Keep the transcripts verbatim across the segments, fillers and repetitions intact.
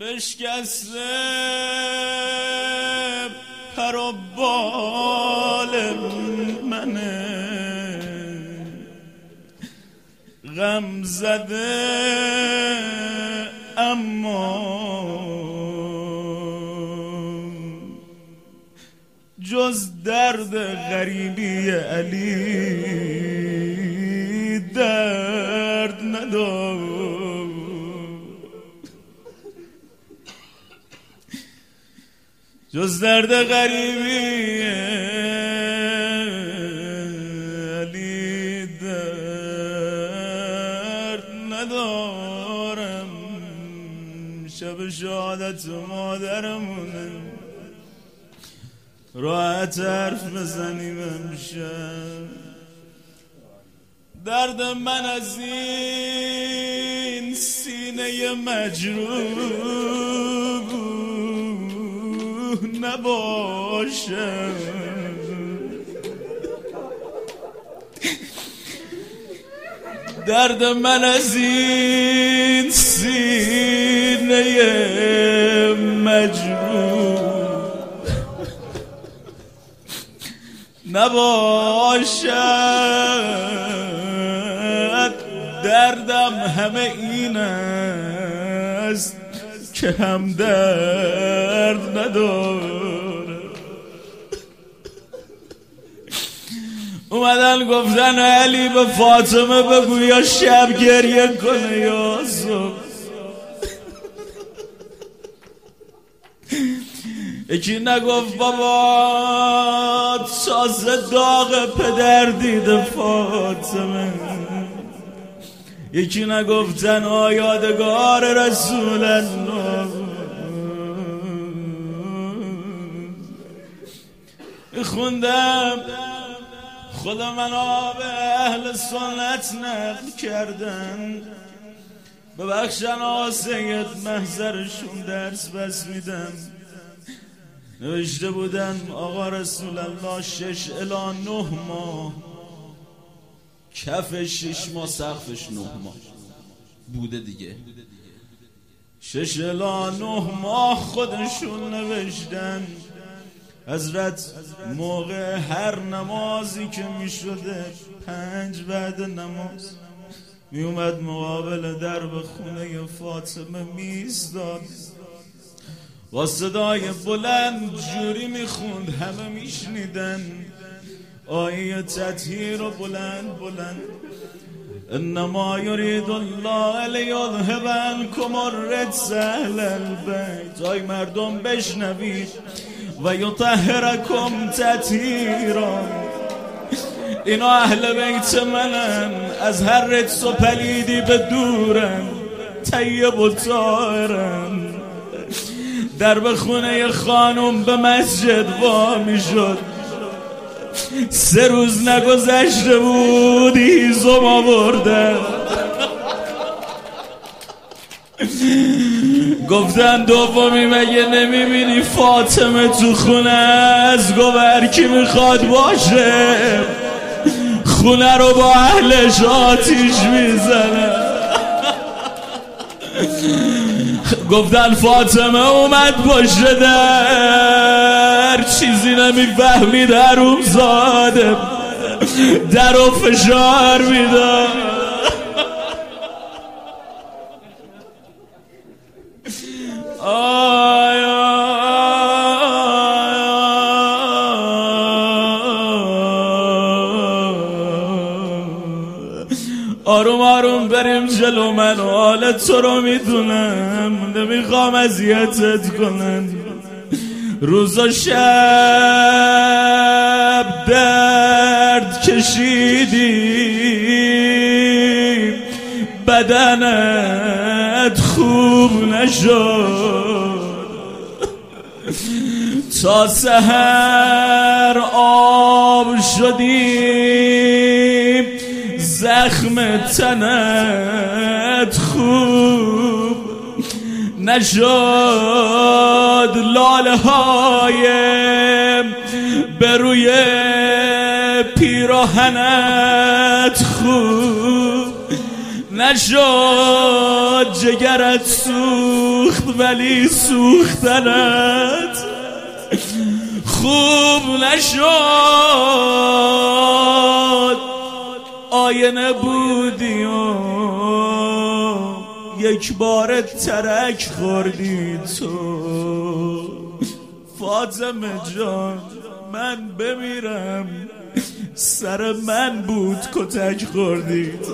بشکسته پر و بال منه، غم زده اما جز درد غریبی علی درد ندار. جز درد غریبی علی درد ندارم. شب شهادت مادرمونه، راحت حرف بزنیم امشب. درد من از این سینه مجروح نباشه، درد من از این سینه مجروح نباشد. دردم همه این است که هم درد نداره. اومدن گفتن علی به فاطمه بگو یا شب گریه کنه یا صبح. یکی نگفت بابا تازه داغ پدر دیده فاطمه، یکی نگفتن آیادگار رسول الله. خوندم خود منو به اهل سنت نقل کردن، ببخشن آسید محضرشون درس بس میدم. نوشته بودن آقا رسول الله شش الی نه ماه، کف شش ماه سقفش نه ماه بوده دیگه. شش الی نه ماه خودشون نوشتن حضرت موقع هر نمازی که می شده پنج بعد نماز می اومد مقابل درب خونه فاطمه می ایستاد، با صدای بلند جوری می خوند همه می شنیدن آیه تطهیر رو بلند بلند. انما یرید الله لیذهب عنکم الرجس اهل البیت. آی مردم بشنوید و یطهرکم تطهیرا. اینا اهل بیت منن، از هر رجس و پلیدی به دورن، طیب و طاهرن. در به خونه خانم به مسجد وا می شد، سه روز نگذشته بود هیزم آورده. گفتن دومی مگه نمیبینی فاطمه تو خونه از گوهر کی میخواد باشه، خونه رو با اهلش آتیش میزنه. گفتن فاطمه اومد باشه در چیزی نمیفهمید، حروم زاده در و فشار میداد. آی آروم آروم بریم جلو، من و حال تو رو میدونم، نمیخوام اذیتت کنم. روز و شب درد کشیدی، بدنت خوب نشد، تا سحر آب شدی، زخم تنت خوب نشد، لاله های به روی پیراهنت خوب نشد، جگرت سوخت سوخت ولی سوختنت خوب نشد. آینه بودی و یک بار ترک خوردی تو. فاطمه جان من بمیرم سر من بود کتک خوردی تو.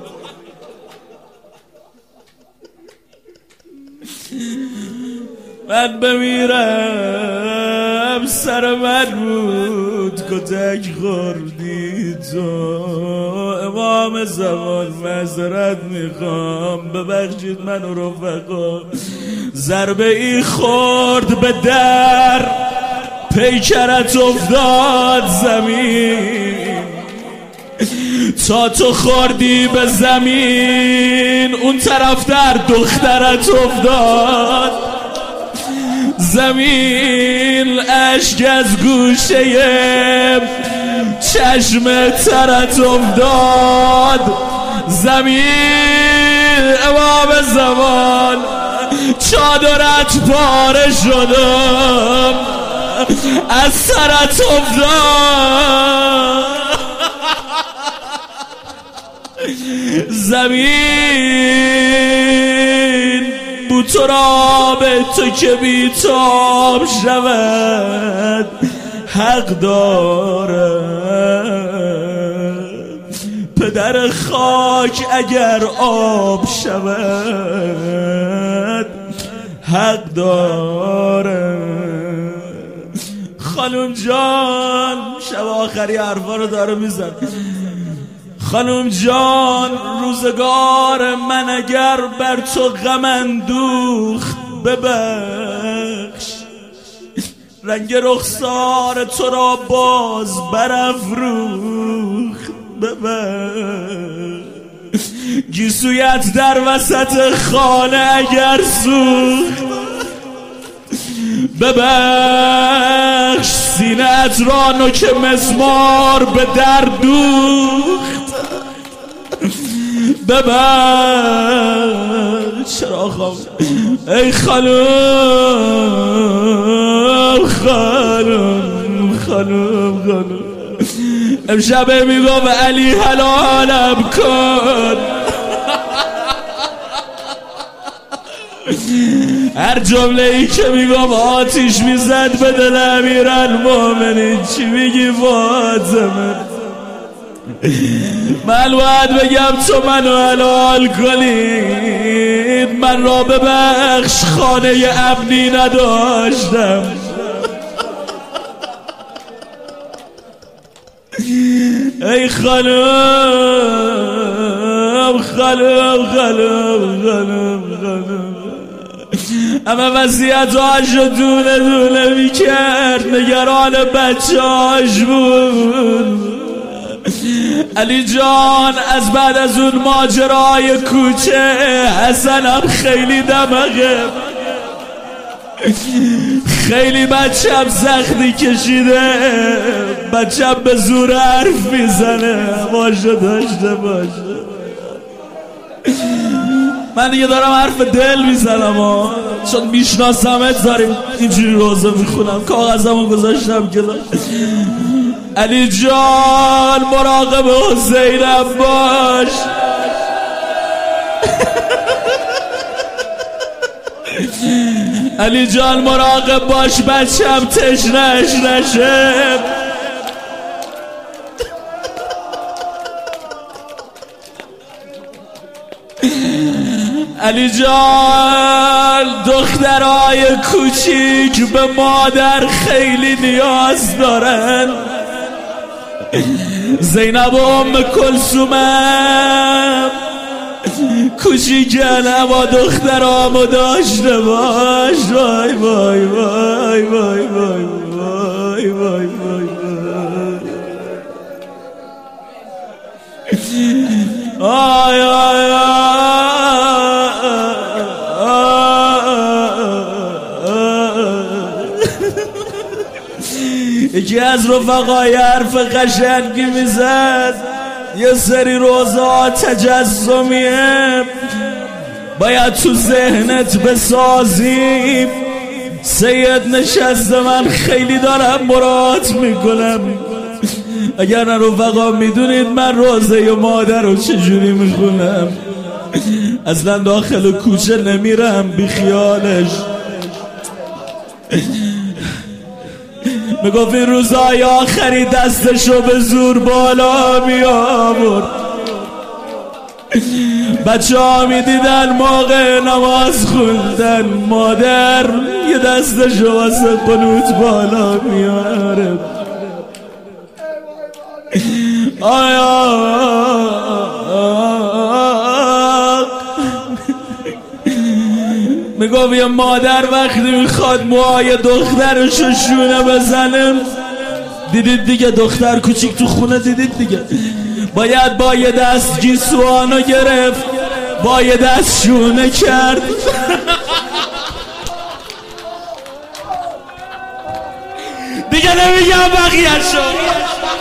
من بمیرم سر من بود کتک خوردی تو. امام زمان معذرت میخوام، ببخشید من و رفقا. ضربه ای خورد به در، پیکرت افتاد زمین. تا تو خوردی به زمین اون طرف در دخترت افتاد زمین. اشک از گوشه چشم ترت افتاد زمین. امام زمان چادرت پاره شدم از سرت افتاد زمین. بوتراب تو که بیتاب شود حق داره. پدر خاک اگر آب شود حق داره. خانم جان شب آخری حرفا رو داره میزن. خانم جان روزگار من اگر بر تو غم اندوخت ببخش. رنگ رخسار تو را باز برافروخت ببخش. گیسویت در وسط خانه اگر سوخت ببخش. سینه‌ات را نوک مسمار به در دوخت ببخش. چرا خواهم ای خانم خانم خانم خانم امشب میگم علی حلالم کن. هر جمله ای که میگم آتیش میزد به دل امیرالمومنین. چی میگی فاطمه؟ من باید بگم تو منو حلال کنید. من را ببخش خانه امنی نداشتم. ای خانم خانم خانم خانم خانم اما وضعیت هاش رو دونه دونه میکرد. نگران بچه هاش بود. علی جان از بعد از اون ماجرای کوچه حسنم خیلی دماغه، خیلی بچم سختی کشیده. بچم به زور حرف میزنه. باشه داشته باشه. من دیگه دارم حرف دل میزنم چون میشناسمت. داریم اینجوری روزه میخونم. کاغذمو گذاشتم کنار. علی جان مراقب حسینم باش. علی جان مراقب باش بچم تشنهش نشه. علی جان دخترای کوچیک به مادر خیلی نیاز دارن. زینب و ام کلثومم کوچیکن اما دخترامو داشته باش. وای وای وای وای وای وای وای وای آی آی یکی از رفقای حرف قشنگی میزد. یه سری روزا تجسمیه باید تو ذهنت بسازیم سید نشسته من خیلی دارم مراد میکنم. اگر نه رفقا میدونید من روزه مادر رو چجوری میخونم، اصلا داخل کوچه نمیرم بی خیالش. میگفت این روزای آخری دستشو به زور بالا می آورد. بچه ها می دیدن موقع نماز خوندن مادر یه دستشو واسه قنوت بالا میاره. آیا میگفت یه مادر وقتی میخواد موهای دخترشو شونه بزنه، دیدید دیگه دختر کوچیک تو خونه، دیدید دیگه باید با یه دست گیسوانو گرفت با یه دست شونه کرد. دیگه نمیگم بقیه شو.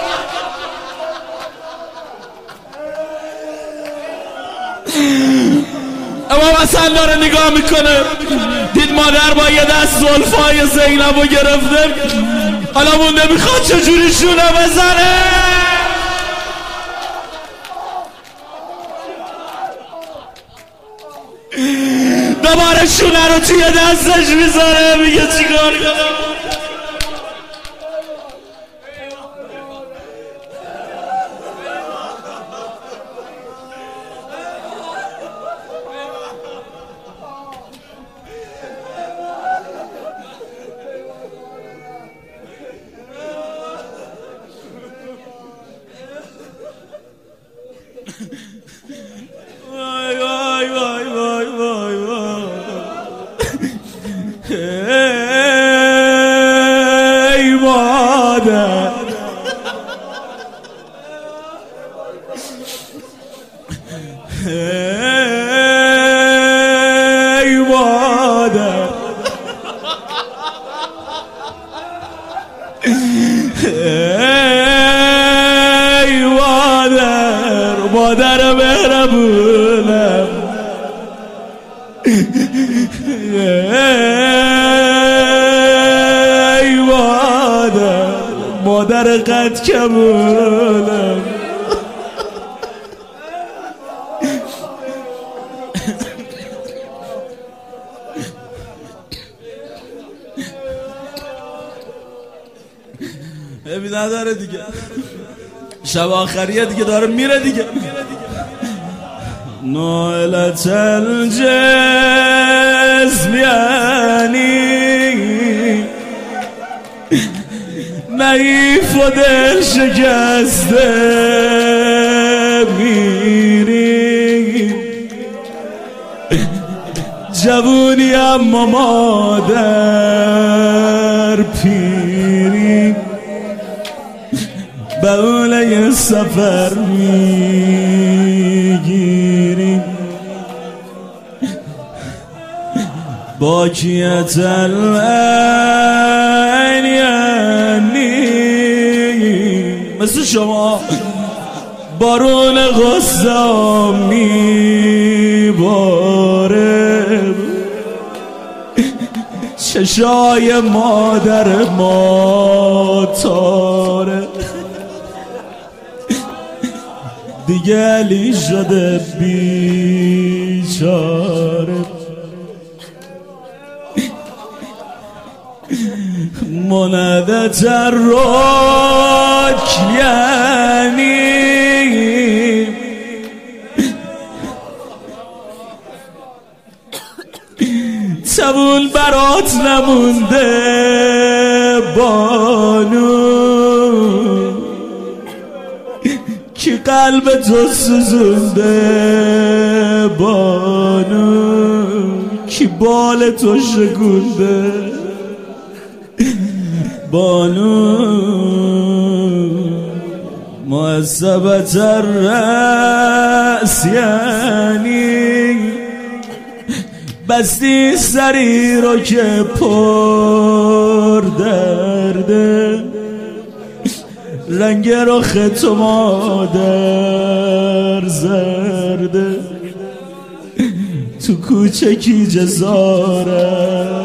اما مثلا داره نگاه میکنه، دید مادر با یه دست زلفای زینبو گرفته، حالا مونده میخواد چجوری شونه بزنه. دوباره شونه رو توی دستش میذاره، میگه چیکار کنم. وای وای وای وای وای وای ای مادر، ای مادر، ای مادر، مادر مهربونم، ای مادر، مادر قد کمونم. ببین نداره دیگه، شب آخریه دیگه، داره میره دیگه. نالت الجسم یعنی نحیف و دل شکسته میری، جوونی اما مادر پیری، بوله سفر میگیری، باکیت العین یعنی مثل شما بارون غصه میباره، چشای مادر ما تاره، دیگه علی شده بیچاره. مندت الرک یعنی تبون برات نمونده بانو، کی قلب تو سوزونده بانو، کی بال تو شگونده بانو. معذبت الرأس یعنی بستی سری رو که پر درده، رنگ رخ تو مادر زرده، تو کوچکی جزاره.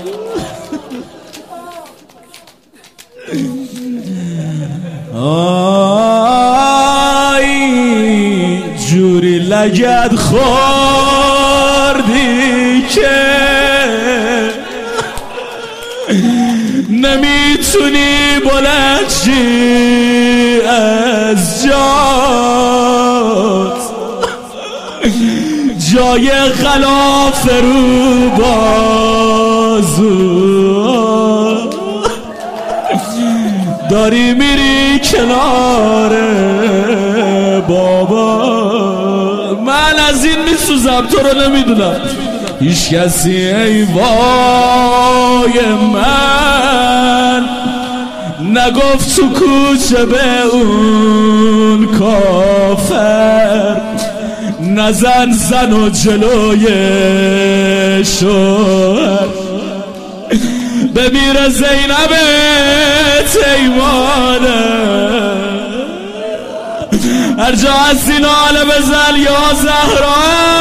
آی جوری لگد خوردی که نمیتونی بلند شی از جات، جای خلاف رو بازو داری میری کنار بابا. من از این میسوزم تو رو نمیدونم هیچ کسی ای وای من نگفت تو کوچه به اون کافر نزن زن و جلوی شوهر. بمیر زینب تیمانه هر جا از این آله بزن یا زهرا.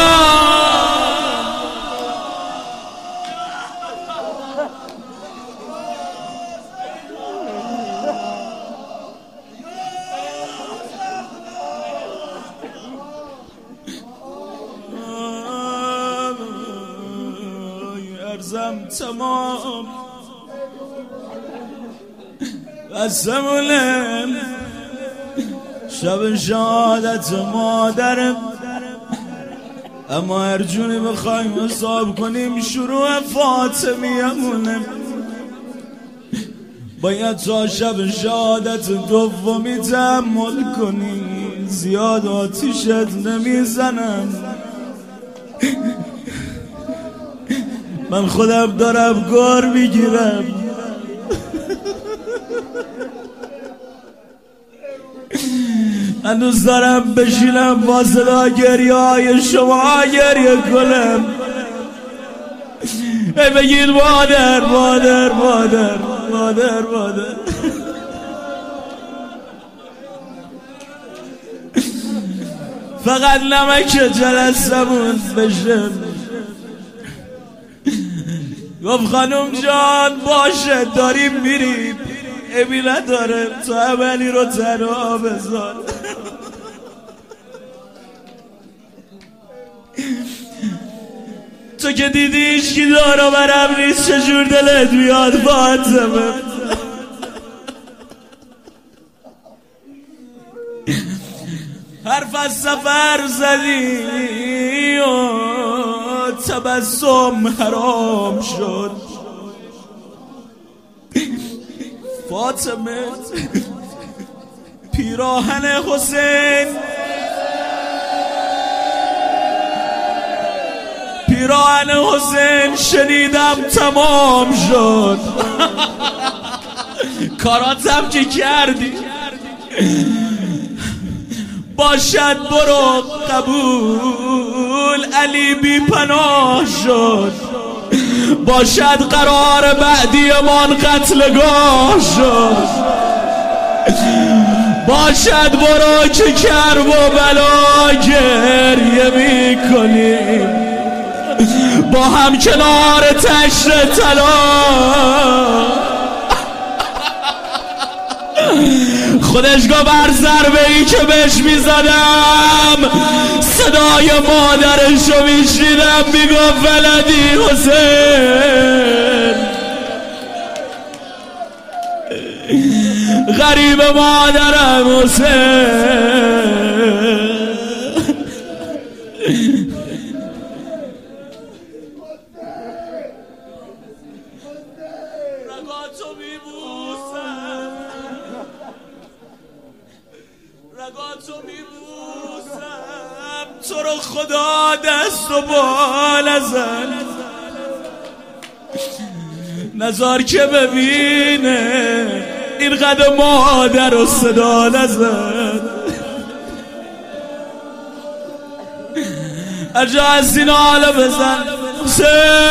ارزم تمام قسمونم شب شهادت مادرم، اما هر جونی بخوایم حساب کنیم شروع فاطمیمونه. باید تا شب شهادت دومی تحمل کنی، زیاد آتیشت نمیزنم. من خودم دارم گار میگیرم. من دوست دارم بشینم با صدا گریه های شما گریه کنم. ای بگید مادر مادر مادر مادر مادر. فقط نمک جلسمون بشه. گفت خانم جان باشه داریم میریم، ایبی نداره تو عملی رو تنها بذار. تو که دیدی ایشکی دارا برم نیست چجور دلت بیاد فاطمه. حرف از سفر زدی و تبسم حرام شد. فاطمه پیراهن حسین پیراهن حسین شنیدم تمام شد. کاراتم که کردی باشد برو قبول، علی بی پناه شد. باشد قرار بعدی من قتلگاه شد. باشد برو که کرب و بلا گریه می کنیم با هم کنار تشر طلا. خودش گفت بر ضربه ای که بهش میزدم صدای مادرشو میشنیدم میگفت ولدی حسین. غریب مادرم حسین. رگاتو میبوسم رگاتو میبوسم تو رو خدا دست و بال ازن نزار که ببینه این قد مادر و صدا نزن. هر جا از این حالا بزن حسین